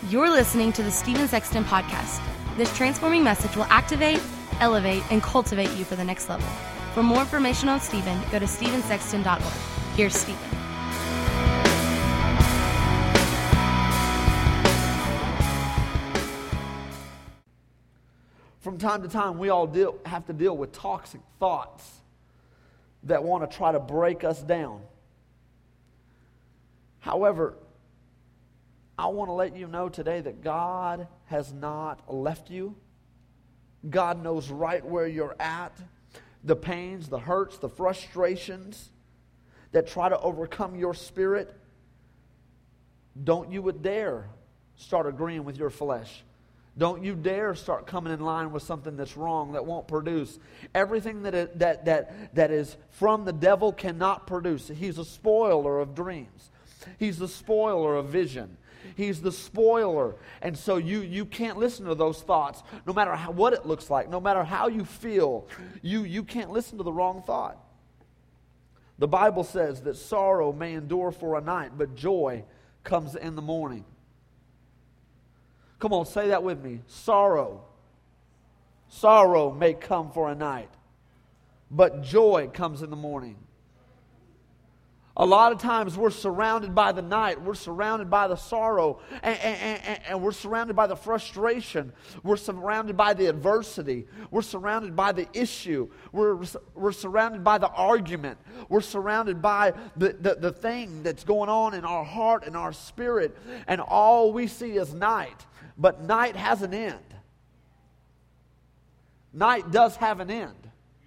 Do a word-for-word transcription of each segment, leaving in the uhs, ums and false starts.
You're listening to the Steven Sexton Podcast. This transforming message will activate, elevate, and cultivate you for the next level. For more information on Steven, go to steven sexton dot org. Here's Steven. From time to time, we all deal, have to deal with toxic thoughts that want to try to break us down. However, I want to let you know today that God has not left you. God knows right where you're at. The pains, the hurts, the frustrations that try to overcome your spirit. Don't you dare start agreeing with your flesh. Don't you dare start coming in line with something that's wrong, that won't produce. Everything that is, that, that, that is from the devil cannot produce. He's a spoiler of dreams. He's the spoiler of vision. He's the spoiler. And so you, you can't listen to those thoughts, no matter how, what it looks like, no matter how you feel. You, you can't listen to the wrong thought. The Bible says that sorrow may endure for a night, but joy comes in the morning. Come on, say that with me. Sorrow. Sorrow may come for a night, but joy comes in the morning. A lot of times we're surrounded by the night. We're surrounded by the sorrow. And, and, and, and we're surrounded by the frustration. We're surrounded by the adversity. We're surrounded by the issue. We're, we're surrounded by the argument. We're surrounded by the, the, the thing that's going on in our heart and our spirit. And all we see is night. But night has an end. Night does have an end.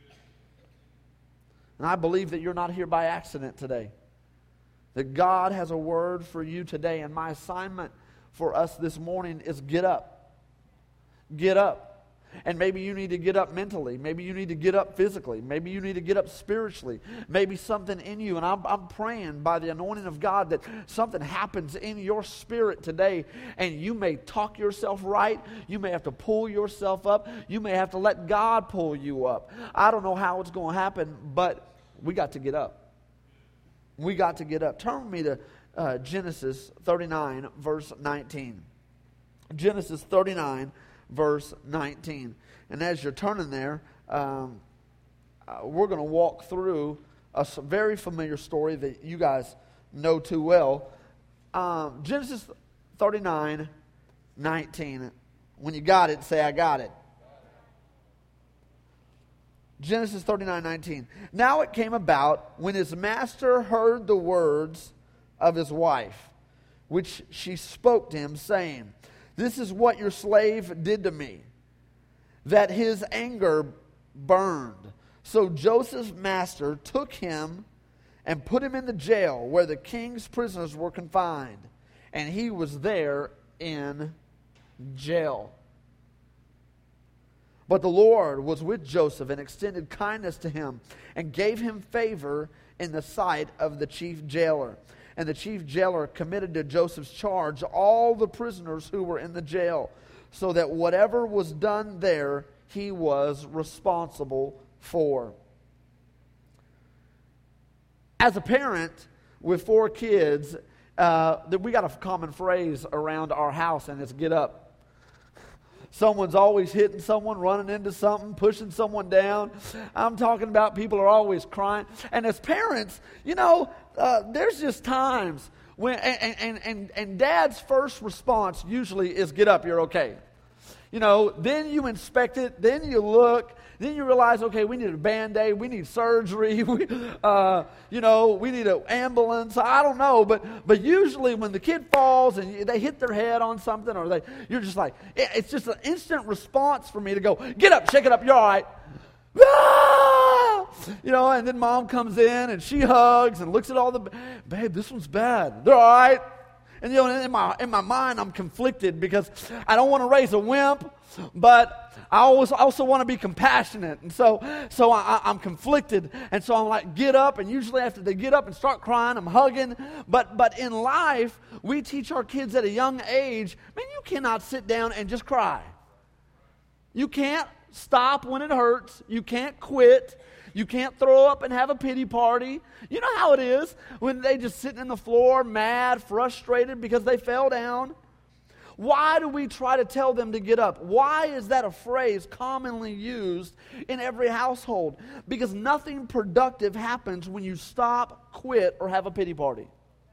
And I believe that you're not here by accident today. That God has a word for you today. And my assignment for us this morning is get up. Get up. And maybe you need to get up mentally. Maybe you need to get up physically. Maybe you need to get up spiritually. Maybe something in you. And I'm, I'm praying by the anointing of God that something happens in your spirit today. And you may talk yourself right. You may have to pull yourself up. You may have to let God pull you up. I don't know how it's going to happen, but we got to get up. We got to get up. Turn with me to uh, Genesis thirty-nine, verse nineteen. Genesis thirty-nine, verse nineteen. And as you're turning there, um, uh, we're going to walk through a very familiar story that you guys know too well. Um, Genesis thirty-nine, nineteen. When you got it, say, I got it. Genesis thirty-nine, nineteen. Now it came about when his master heard the words of his wife, which she spoke to him, saying, this is what your slave did to me, that his anger burned. So Joseph's master took him and put him in the jail where the king's prisoners were confined. And he was there in jail. But the Lord was with Joseph and extended kindness to him and gave him favor in the sight of the chief jailer. And the chief jailer committed to Joseph's charge all the prisoners who were in the jail, so that whatever was done there, he was responsible for. As a parent with four kids, uh, we got a common phrase around our house, and it's get up. Someone's always hitting someone, running into something, pushing someone down. I'm talking about people are always crying. And as parents, you know, uh, there's just times when, and, and, and, and dad's first response usually is get up, you're okay. You know, then you inspect it, then you look, then you realize, okay, we need a Band-Aid, we need surgery, we, uh, you know, we need an ambulance. I don't know, but but usually when the kid falls and they hit their head on something, or they, you're just like, it's just an instant response for me to go, get up, shake it up, you're all right. Ah! You know, and then mom comes in and she hugs and looks at all the, babe, this one's bad. They're all right. And you know, in my in my mind, I'm conflicted because I don't want to raise a wimp, but I always also want to be compassionate. And so, so I, I'm conflicted. And so I'm like, get up. And usually after they get up and start crying, I'm hugging. But but in life, we teach our kids at a young age, man, you cannot sit down and just cry. You can't stop when it hurts. You can't quit. You can't throw up and have a pity party. You know how it is when they just sitting on the floor, mad, frustrated because they fell down. Why do we try to tell them to get up? Why is that a phrase commonly used in every household? Because nothing productive happens when you stop, quit, or have a pity party.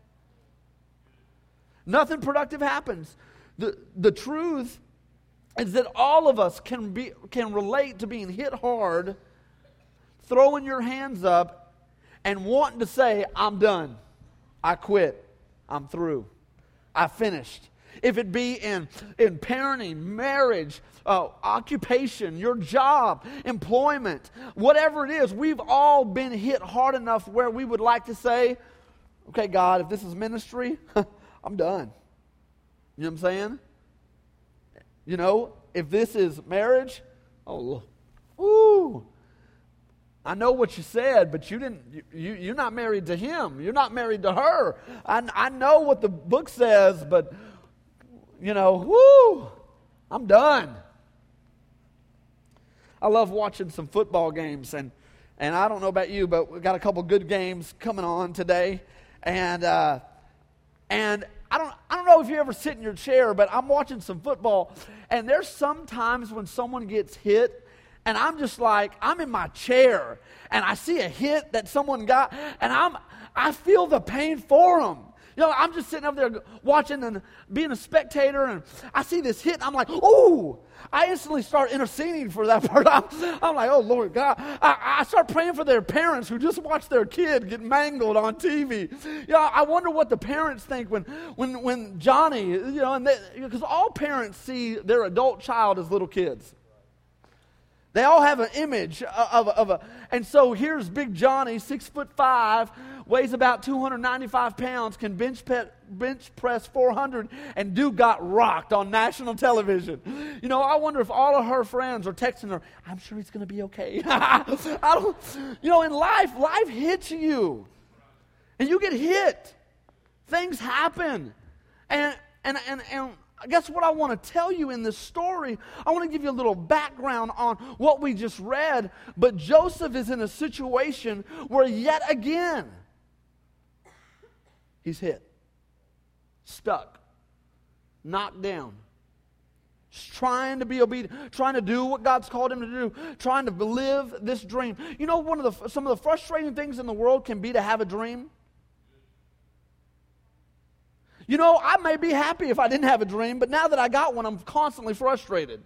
Nothing productive happens. The, the truth is that all of us can be can relate to being hit hard, throwing your hands up, and wanting to say, I'm done. I quit. I'm through. I finished. If it be in, in parenting, marriage, uh, occupation, your job, employment, whatever it is, we've all been hit hard enough where we would like to say, okay, God, if this is ministry, I'm done. You know what I'm saying? You know, if this is marriage, oh, woo. I know what you said, but you didn't. You, you you're not married to him. You're not married to her. I I know what the book says, but you know, woo, I'm done. I love watching some football games, and and I don't know about you, but we got a couple good games coming on today, and uh, and I don't I don't know if you ever sit in your chair, but I'm watching some football, and there's some times when someone gets hit. And I'm just like, I'm in my chair, and I see a hit that someone got, and I'm, I feel the pain for them. You know, I'm just sitting up there watching and being a spectator, and I see this hit, and I'm like, ooh. I instantly start interceding for that person. I'm, I'm like, oh, Lord God. I, I start praying for their parents who just watched their kid get mangled on T V. You know, I wonder what the parents think when, when, when Johnny, you know, and because all parents see their adult child as little kids. They all have an image of, of, of a, and so here's Big Johnny, six foot five, weighs about two hundred ninety-five pounds, can bench pet, bench press four hundred, and dude got rocked on national television. You know, I wonder if all of her friends are texting her, I'm sure he's going to be okay. I don't, you know, in life, life hits you, and you get hit. Things happen, and and and and. I guess what I want to tell you in this story, I want to give you a little background on what we just read. But Joseph is in a situation where yet again, he's hit, stuck, knocked down, just trying to be obedient, trying to do what God's called him to do, trying to live this dream. You know, one of the some of the frustrating things in the world can be to have a dream. You know, I may be happy if I didn't have a dream, but now that I got one, I'm constantly frustrated.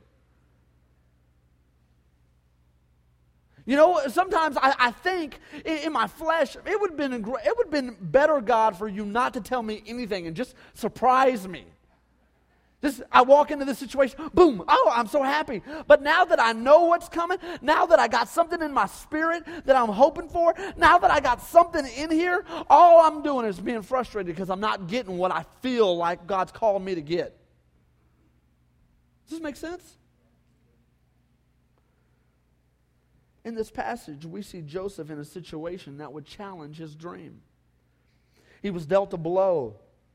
You know, sometimes I, I think in, in my flesh, it would have been it would have been better, God, for you not to tell me anything and just surprise me. Just, I walk into this situation, boom, oh, I'm so happy. But now that I know what's coming, now that I got something in my spirit that I'm hoping for, now that I got something in here, all I'm doing is being frustrated because I'm not getting what I feel like God's called me to get. Does this make sense? In this passage, we see Joseph in a situation that would challenge his dream. He was dealt a blow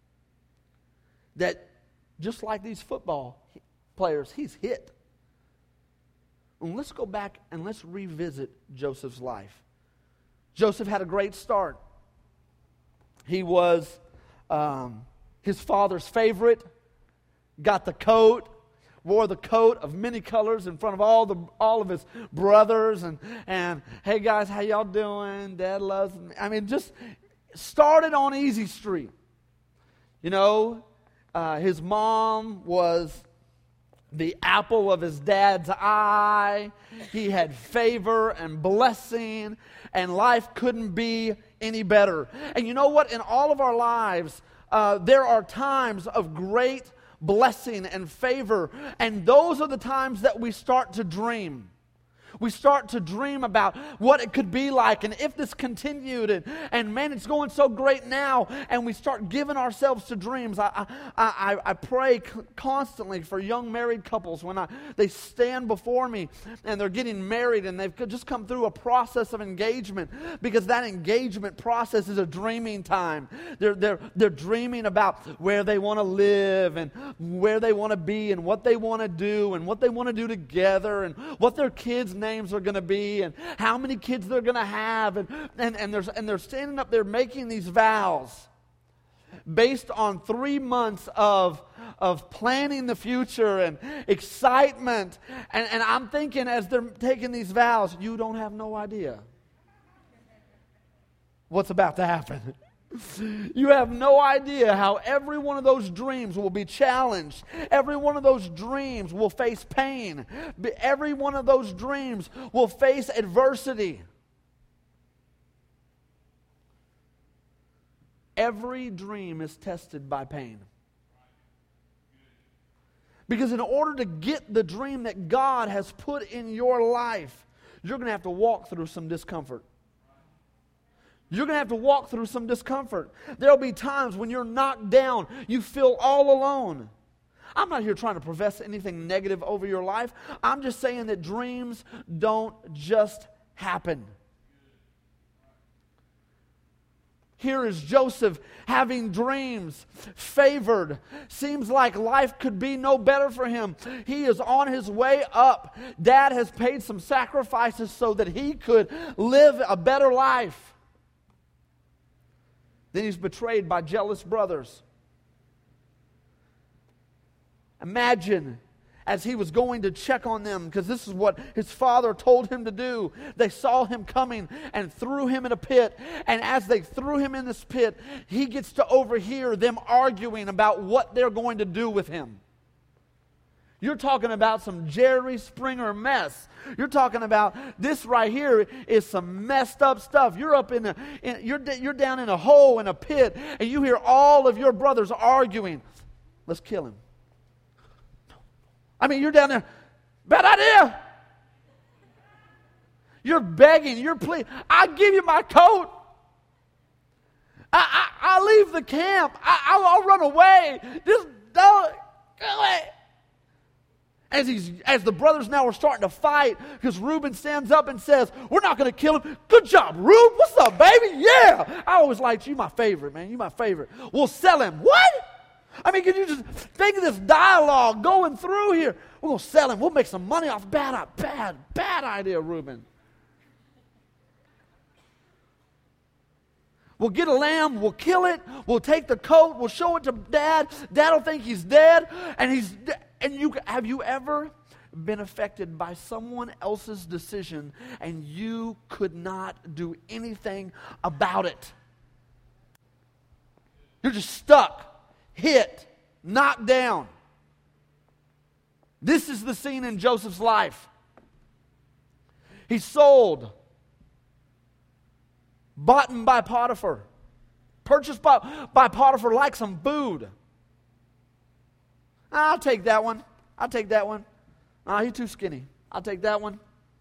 that, just like these football players, he's hit. And let's go back and let's revisit Joseph's life. Joseph had a great start. He was um, his father's favorite, got the coat, wore the coat of many colors in front of all the all of his brothers, and, and hey guys, how y'all doing? Dad loves me. I mean, just started on easy street. You know, Uh, his mom was the apple of his dad's eye. He had favor and blessing, and life couldn't be any better. And you know what? In all of our lives, uh, there are times of great blessing and favor, and those are the times that we start to dream. We start to dream about what it could be like, and if this continued, and, and man, it's going so great now, and we start giving ourselves to dreams. I I, I, I pray constantly for young married couples when I they stand before me, and they're getting married, and they've just come through a process of engagement, because that engagement process is a dreaming time. They're, they're, they're dreaming about where they want to live, and where they want to be, and what they want to do, and what they want to do together, and what their kids' names are going to be, and how many kids they're going to have, and, and, and, there's, and they're standing up there making these vows based on three months of, of planning the future and excitement. And, and I'm thinking as they're taking these vows, you don't have no idea what's about to happen. You have no idea how every one of those dreams will be challenged. Every one of those dreams will face pain. Every one of those dreams will face adversity. Every dream is tested by pain. Because in order to get the dream that God has put in your life, you're going to have to walk through some discomfort. You're going to have to walk through some discomfort. There'll be times when you're knocked down, you feel all alone. I'm not here trying to profess anything negative over your life. I'm just saying that dreams don't just happen. Here is Joseph having dreams, favored. Seems like life could be no better for him. He is on his way up. Dad has paid some sacrifices so that he could live a better life. Then he's betrayed by jealous brothers. Imagine as he was going to check on them, because this is what his father told him to do. They saw him coming and threw him in a pit. And as they threw him in this pit, he gets to overhear them arguing about what they're going to do with him. You're talking about some Jerry Springer mess. You're talking about this right here is some messed up stuff. You're up in a, in, you're you're down in a hole in a pit, and you hear all of your brothers arguing. Let's kill him. I mean, you're down there. Bad idea. You're begging. You're pleading. I give you my coat. I I, I leave the camp. I, I'll, I'll run away. Just don't go away. As, he's, as the brothers now are starting to fight, because Reuben stands up and says, we're not going to kill him. Good job, Reuben. What's up, baby? Yeah. I always liked you. My favorite, man. You my favorite. We'll sell him. What? I mean, can you just think of this dialogue going through here? We're going to sell him. We'll make some money off. Bad, bad, bad idea, Reuben. We'll get a lamb, we'll kill it, we'll take the coat, we'll show it to Dad. Dad will think he's dead, and he's and you have you ever been affected by someone else's decision and you could not do anything about it? You're just stuck, hit, knocked down. This is the scene in Joseph's life. He's sold. Bought by Potiphar. Purchased by, by Potiphar like some food. I'll take that one. I'll take that one. Ah, he's too skinny. I'll take that one.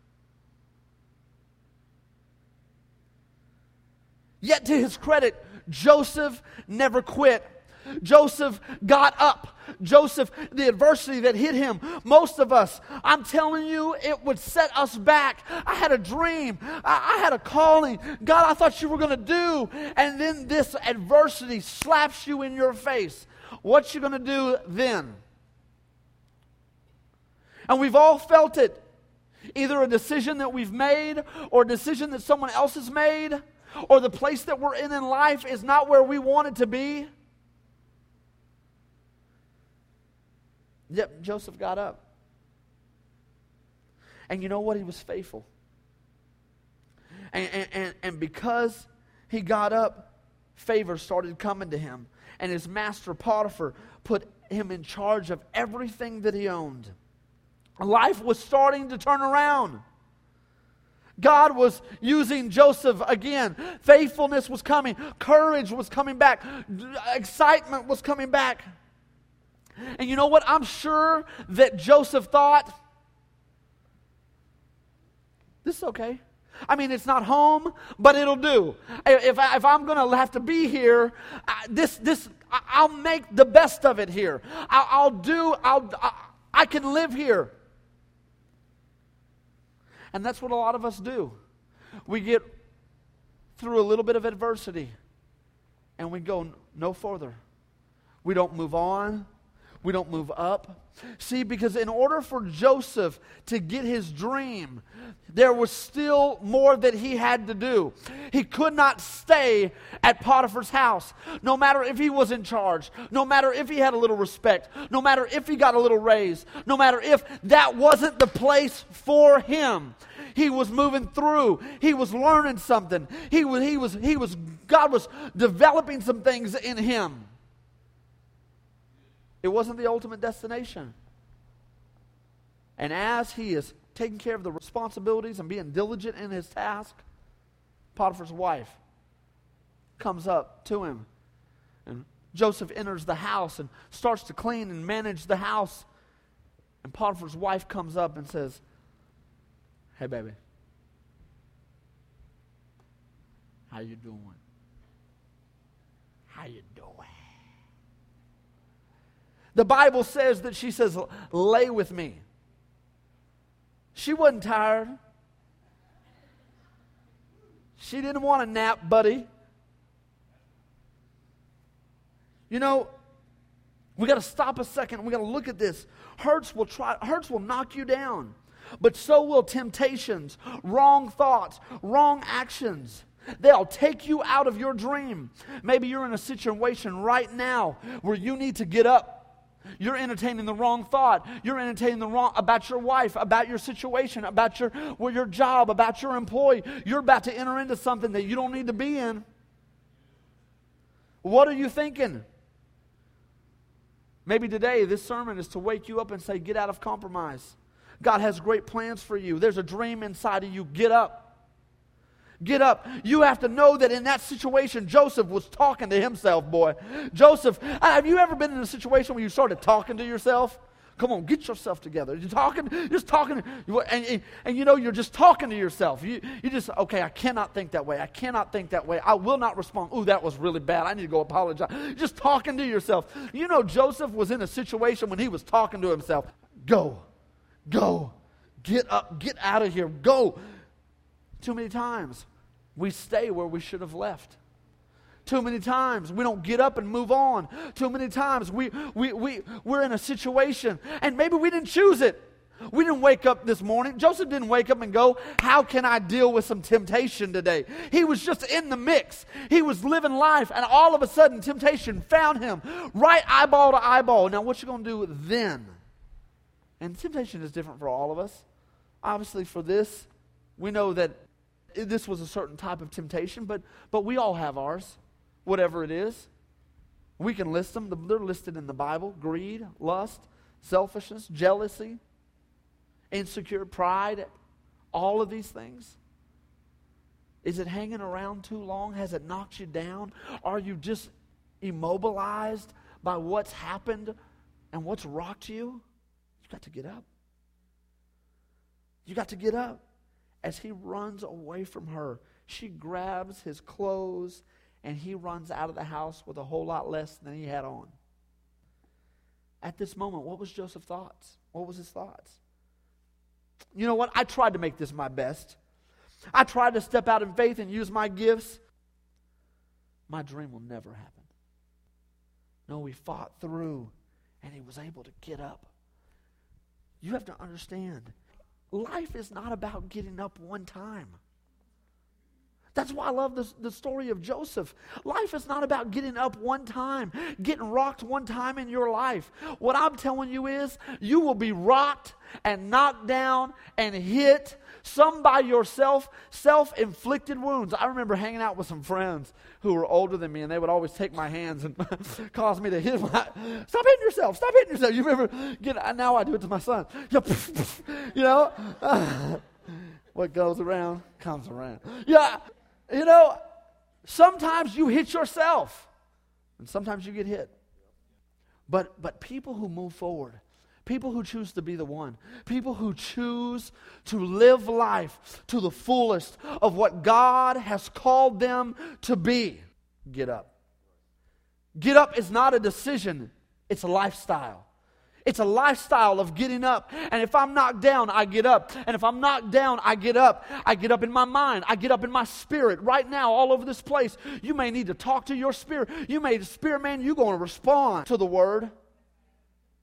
Yet to his credit, Joseph never quit. Joseph got up. Joseph, the adversity that hit him, most of us, I'm telling you, it would set us back. I had a dream. I, I had a calling. God, I thought you were going to do. And then this adversity slaps you in your face. What you going to do then? And we've all felt it. Either a decision that we've made or a decision that someone else has made, or the place that we're in in life is not where we want it to be. Yep, Joseph got up. And you know what? He was faithful. And, and, and, and because he got up, favor started coming to him. And his master Potiphar put him in charge of everything that he owned. Life was starting to turn around. God was using Joseph again. Faithfulness was coming. Courage was coming back. Excitement was coming back. And you know what? I'm sure that Joseph thought, this is okay. I mean, it's not home, but it'll do. If, I, if I'm going to have to be here, I, this, this, I, I'll make the best of it here. I, I'll do, I'll, I, I can live here. And that's what a lot of us do. We get through a little bit of adversity, and we go no further. We don't move on. We don't move up. See, because in order for Joseph to get his dream, there was still more that he had to do. He could not stay at Potiphar's house, no matter if he was in charge, no matter if he had a little respect, no matter if he got a little raise, no matter if that wasn't the place for him. He was moving through. He was learning something. He was, he was, he was, God was developing some things in him. It wasn't the ultimate destination. And as he is taking care of the responsibilities and being diligent in his task, Potiphar's wife comes up to him. And Joseph enters the house and starts to clean and manage the house. And Potiphar's wife comes up and says, "Hey, baby, how you doing? How you doing?" The Bible says that she says, "Lay with me." She wasn't tired. She didn't want a nap, buddy. You know, we got to stop a second. We got to look at this. Hurts will try. Hurts will knock you down, but so will temptations, wrong thoughts, wrong actions. They'll take you out of your dream. Maybe you're in a situation right now where you need to get up. You're entertaining the wrong thought. You're entertaining the wrong about your wife, about your situation, about your, well, your job, about your employee. You're about to enter into something that you don't need to be in. What are you thinking? Maybe today this sermon is to wake you up and say, get out of compromise. God has great plans for you. There's a dream inside of you. Get up. Get up. You have to know that in that situation, Joseph was talking to himself, boy. Joseph, have you ever been in a situation where you started talking to yourself? Come on, get yourself together. You're talking, just talking, and, and, and you know, you're just talking to yourself. You, you just, okay, I cannot think that way. I cannot think that way. I will not respond. Ooh, that was really bad. I need to go apologize. Just talking to yourself. You know, Joseph was in a situation when he was talking to himself. Go, go, get up, get out of here, go. Too many times we stay where we should have left. Too many times we don't get up and move on. Too many times we, we, we, we're in a situation and maybe we didn't choose it. We didn't wake up this morning. Joseph didn't wake up and go, how can I deal with some temptation today? He was just in the mix. He was living life and all of a sudden temptation found him right eyeball to eyeball. Now what you going to do then? And temptation is different for all of us. Obviously for this, we know that this was a certain type of temptation, but but we all have ours, whatever it is. We can list them. They're listed in the Bible. Greed, lust, selfishness, jealousy, insecure, pride, all of these things. Is it hanging around too long? Has it knocked you down? Are you just immobilized by what's happened and what's rocked you? You got to get up. You got to get up. As he runs away from her, she grabs his clothes and he runs out of the house with a whole lot less than he had on. At this moment, what was Joseph's thoughts? What was his thoughts? You know what? I tried to make this my best. I tried to step out in faith and use my gifts. My dream will never happen. No, he fought through and he was able to get up. You have to understand, life is not about getting up one time. That's why I love this, the story of Joseph. Life is not about getting up one time, getting rocked one time in your life. What I'm telling you is, you will be rocked and knocked down and hit, some by yourself, self-inflicted wounds. I remember hanging out with some friends who were older than me, and they would always take my hands and cause me to hit my, stop hitting yourself, stop hitting yourself. You remember, get, now I do it to my son. You know, uh, what goes around comes around. Yeah. You know, sometimes you hit yourself, and sometimes you get hit. But but people who move forward, people who choose to be the one, people who choose to live life to the fullest of what God has called them to be, get up. Get up is not a decision, it's a lifestyle. It's a lifestyle of getting up. And if I'm knocked down, I get up. And if I'm knocked down, I get up. I get up in my mind. I get up in my spirit. Right now, all over this place, you may need to talk to your spirit. You may, spirit man, you're going to respond to the word.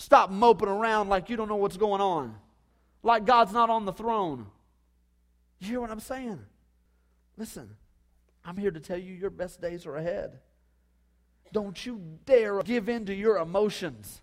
Stop moping around like you don't know what's going on. Like God's not on the throne. You hear what I'm saying? Listen, I'm here to tell you your best days are ahead. Don't you dare give in to your emotions.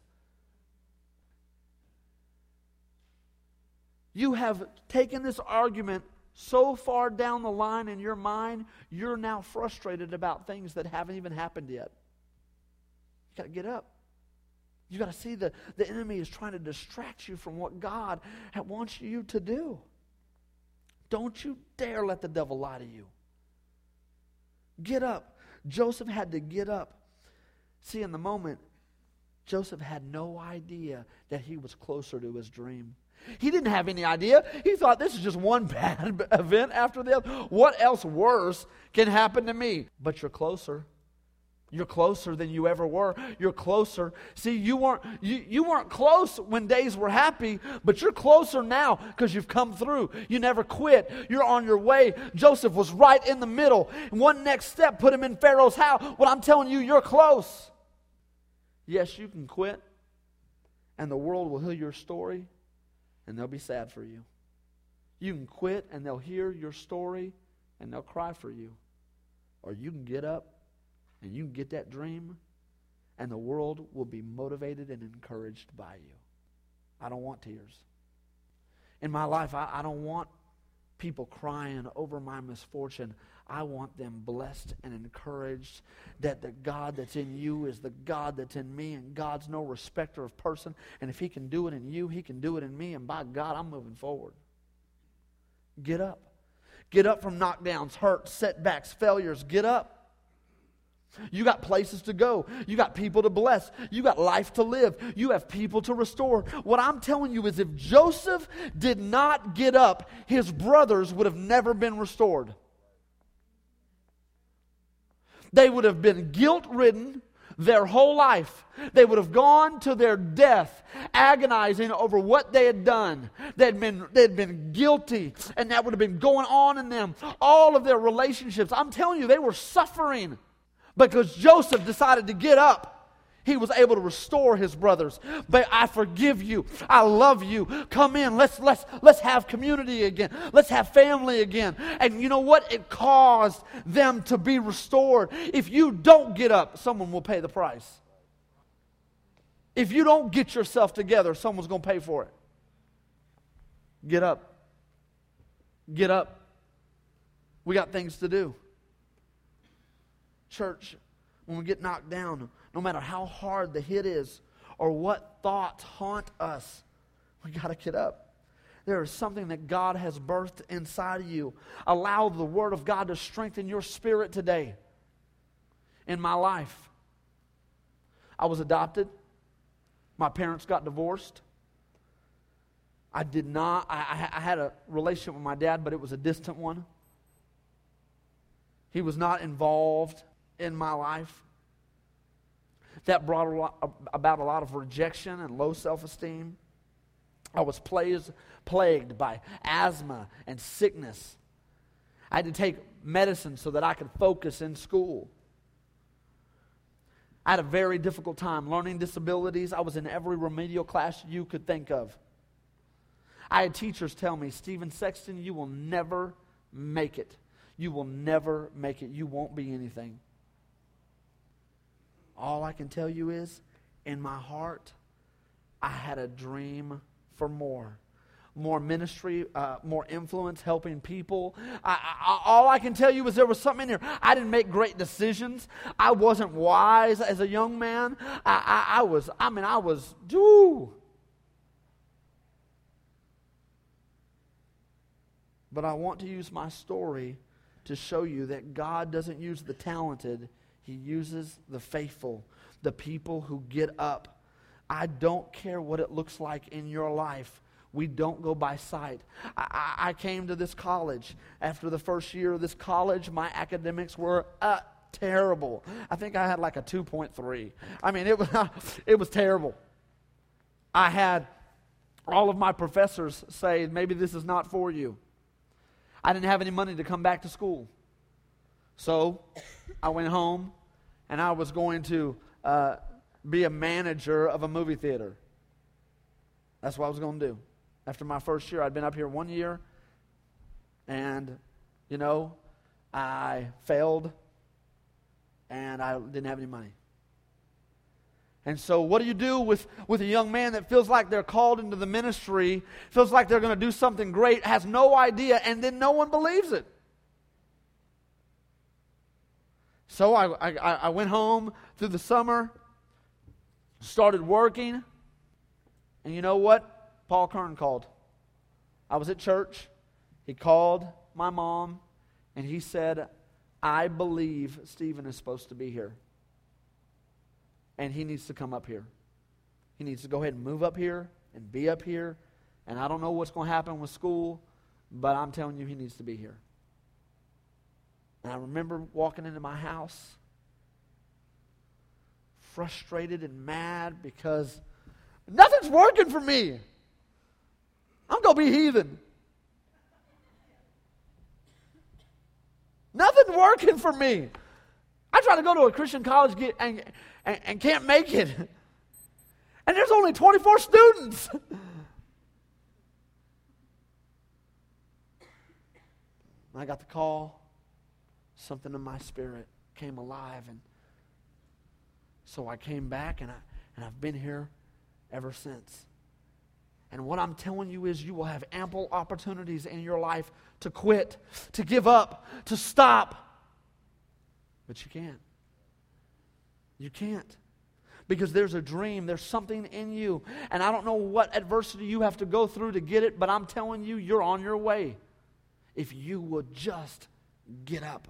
You have taken this argument so far down the line in your mind, you're now frustrated about things that haven't even happened yet. You got to get up. You got to see that the enemy is trying to distract you from what God wants you to do. Don't you dare let the devil lie to you. Get up. Joseph had to get up. See, in the moment, Joseph had no idea that he was closer to his dream. He didn't have any idea. He thought this is just one bad event after the other. What else worse can happen to me? But you're closer. You're closer than you ever were. You're closer. See, you weren't you, you weren't close when days were happy, but you're closer now because you've come through. You never quit. You're on your way. Joseph was right in the middle. One next step put him in Pharaoh's house. What I'm telling you, you're close. Yes, you can quit, and the world will hear your story, and they'll be sad for you. You can quit, and they'll hear your story, and they'll cry for you. Or you can get up, and you can get that dream, and the world will be motivated and encouraged by you. I don't want tears. In my life, I, I don't want people crying over my misfortune. I want them blessed and encouraged that the God that's in you is the God that's in me, and God's no respecter of person. And if He can do it in you, He can do it in me, and by God, I'm moving forward. Get up. Get up from knockdowns, hurts, setbacks, failures. Get up. You got places to go. You got people to bless. You got life to live. You have people to restore. What I'm telling you is if Joseph did not get up, his brothers would have never been restored. They would have been guilt-ridden their whole life. They would have gone to their death agonizing over what they had done. They'd been, they'd been guilty, and that would have been going on in them. All of their relationships. I'm telling you, they were suffering. Because Joseph decided to get up, he was able to restore his brothers. But I forgive you. I love you. Come in. Let's let's let's have community again. Let's have family again. And you know what? It caused them to be restored. If you don't get up, someone will pay the price. If you don't get yourself together, someone's going to pay for it. Get up. Get up. We got things to do. Church, when we get knocked down, no matter how hard the hit is or what thoughts haunt us, we got to get up. There is something that God has birthed inside of you. Allow the Word of God to strengthen your spirit today. In my life, I was adopted. My parents got divorced. I did not, I, I had a relationship with my dad, but it was a distant one. He was not involved in my life. That brought a lot, about a lot of rejection and low self-esteem. I was plagued, plagued by asthma and sickness. I had to take medicine so that I could focus in school. I had a very difficult time. Learning disabilities, I was in every remedial class you could think of. I had teachers tell me, Stephen Sexton, you will never make it. You will never make it. You won't be anything. All I can tell you is, in my heart, I had a dream for more. More ministry, uh, more influence, helping people. I, I, all I can tell you is there was something in here. I didn't make great decisions. I wasn't wise as a young man. I, I, I was, I mean, I was, doo. But I want to use my story to show you that God doesn't use the talented. He uses the faithful, the people who get up. I don't care what it looks like in your life. We don't go by sight. I, I, I came to this college. After the first year of this college, my academics were uh, terrible. I think I had like a two point three. I mean, it was, it was terrible. I had all of my professors say, maybe this is not for you. I didn't have any money to come back to school. So I went home, and I was going to uh, be a manager of a movie theater. That's what I was going to do. After my first year, I'd been up here one year, and, you know, I failed, and I didn't have any money. And so what do you do with, with a young man that feels like they're called into the ministry, feels like they're going to do something great, has no idea, and then no one believes it? So I, I, I went home through the summer, started working, and you know what? Paul Kern called. I was at church. He called my mom, and he said, I believe Stephen is supposed to be here. And he needs to come up here. He needs to go ahead and move up here and be up here. And I don't know what's going to happen with school, but I'm telling you, he needs to be here. And I remember walking into my house, frustrated and mad because nothing's working for me. I'm going to be heathen. Nothing's working for me. I try to go to a Christian college get, and, and, and can't make it. And there's only twenty-four students. I got the call. Something in my spirit came alive. And so I came back, and, I, and I've been here ever since. And what I'm telling you is you will have ample opportunities in your life to quit, to give up, to stop. But you can't. You can't. Because there's a dream. There's something in you. And I don't know what adversity you have to go through to get it, but I'm telling you, you're on your way. If you would just get up.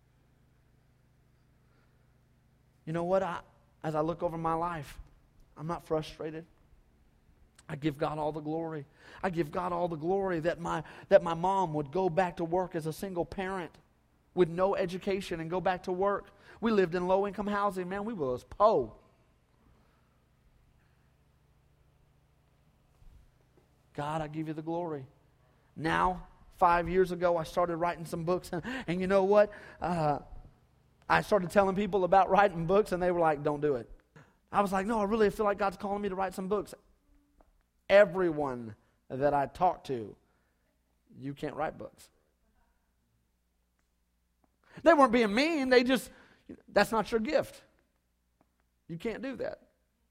You know what? I, as I look over my life, I'm not frustrated. I give God all the glory. I give God all the glory that my that my mom would go back to work as a single parent with no education and go back to work. We lived in low-income housing. Man, we was po. God, I give you the glory. Now, five years ago, I started writing some books. And, and you know what? Uh, I started telling people about writing books, and they were like, don't do it. I was like, no, I really feel like God's calling me to write some books. Everyone that I talk to, you can't write books. They weren't being mean. They just, that's not your gift. You can't do that.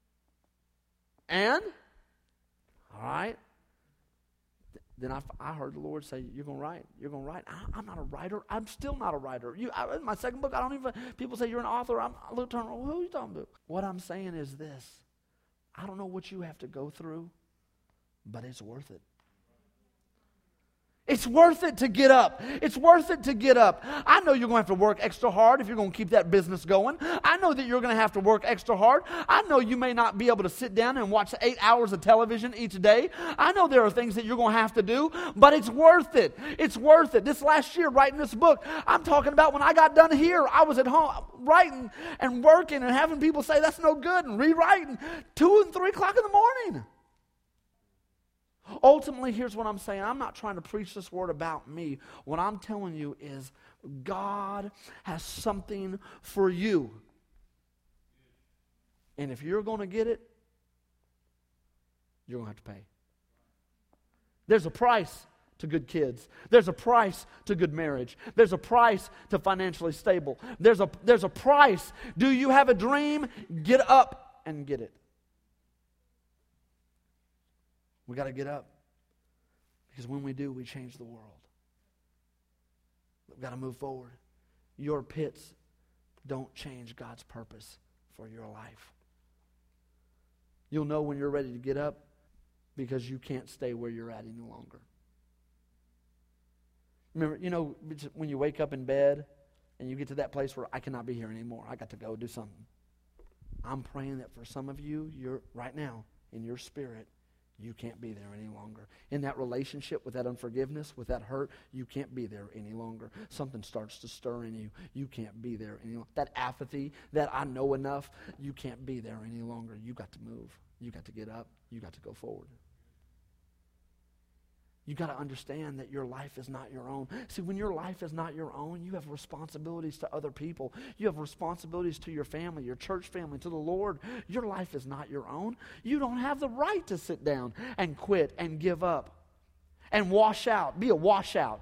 And, all right, then I, I heard the Lord say, you're going to write. You're going to write. I, I'm not a writer. I'm still not a writer. You, I, in my second book, I don't even, people say you're an author. I'm, I look, turn around, who are you talking to? What I'm saying is this. I don't know what you have to go through, but it's worth it. It's worth it to get up. It's worth it to get up. I know you're going to have to work extra hard if you're going to keep that business going. I know that you're going to have to work extra hard. I know you may not be able to sit down and watch eight hours of television each day. I know there are things that you're going to have to do, but it's worth it. It's worth it. This last year, writing this book, I'm talking about when I got done here, I was at home writing and working and having people say that's no good and rewriting two and three o'clock in the morning. Ultimately, here's what I'm saying. I'm not trying to preach this word about me. What I'm telling you is God has something for you. And if you're going to get it, you're going to have to pay. There's a price to good kids. There's a price to good marriage. There's a price to financially stable. There's a, there's a price. Do you have a dream? Get up and get it. We got to get up. Because when we do, we change the world. We've got to move forward. Your pits don't change God's purpose for your life. You'll know when you're ready to get up because you can't stay where you're at any longer. Remember, you know, when you wake up in bed and you get to that place where I cannot be here anymore. I got to go do something. I'm praying that for some of you, you're right now in your spirit, you can't be there any longer. In that relationship, with that unforgiveness, with that hurt, you can't be there any longer. Something starts to stir in you. You can't be there any longer. That apathy, that I know enough, you can't be there any longer. You got to move. You got to get up. You got to go forward. You got to understand that your life is not your own. See, when your life is not your own, you have responsibilities to other people. You have responsibilities to your family, your church family, to the Lord. Your life is not your own. You don't have the right to sit down and quit and give up and wash out, be a washout.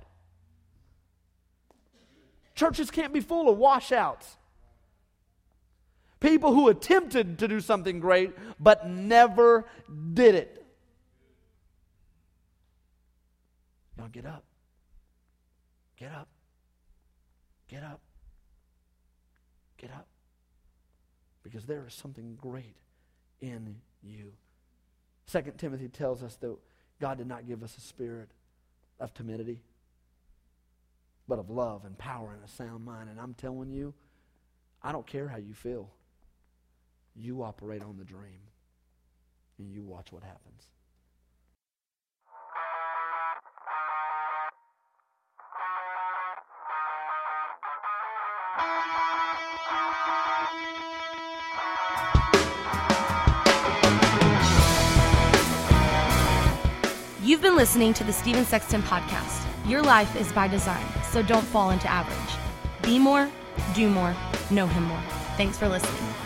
Churches can't be full of washouts. People who attempted to do something great but never did it. Now get up. Get up. Get up. Get up. Because there is something great in you. Second Timothy tells us that God did not give us a spirit of timidity, but of love and power and a sound mind. And I'm telling you, I don't care how you feel. You operate on the dream, and you watch what happens. You've been listening to the Steven Sexton Podcast. Your life is by design, so don't fall into average. Be more, do more, know Him more. Thanks for listening.